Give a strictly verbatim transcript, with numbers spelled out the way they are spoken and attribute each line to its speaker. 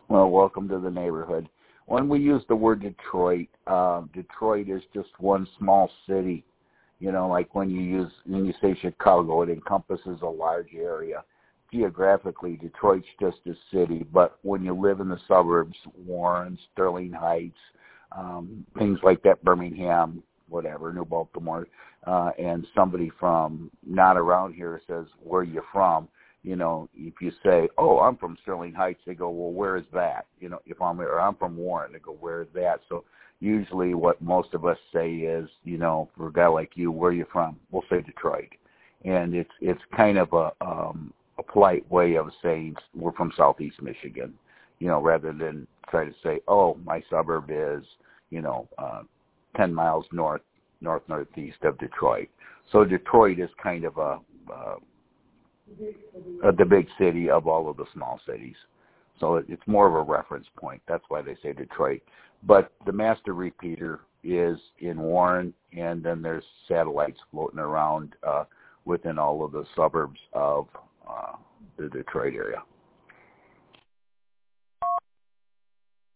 Speaker 1: Well, welcome to the neighborhood. When we use the word Detroit, uh, Detroit is just one small city. You know, like when you use when you say Chicago, it encompasses a large area. Geographically, Detroit's just a city, but when you live in the suburbs, Warren, Sterling Heights, um, things like that, Birmingham, whatever, New Baltimore, uh, and somebody from not around here says, "Where are you from?" You know, if you say, "Oh, I'm from Sterling Heights," they go, "Well, where is that?" You know, if I'm or I'm from Warren, they go, "Where is that?" So usually, what most of us say is, you know, for a guy like you, "Where are you from?" We'll say Detroit, and it's it's kind of a um, a polite way of saying we're from Southeast Michigan, you know, rather than try to say, "Oh, my suburb is, you know, uh, ten miles north north northeast of Detroit." So Detroit is kind of a uh, Uh, the big city of all of the small cities. So it, it's more of a reference point. That's why they say Detroit. But the master repeater is in Warren, and then there's satellites floating around uh, within all of the suburbs of uh, the Detroit area.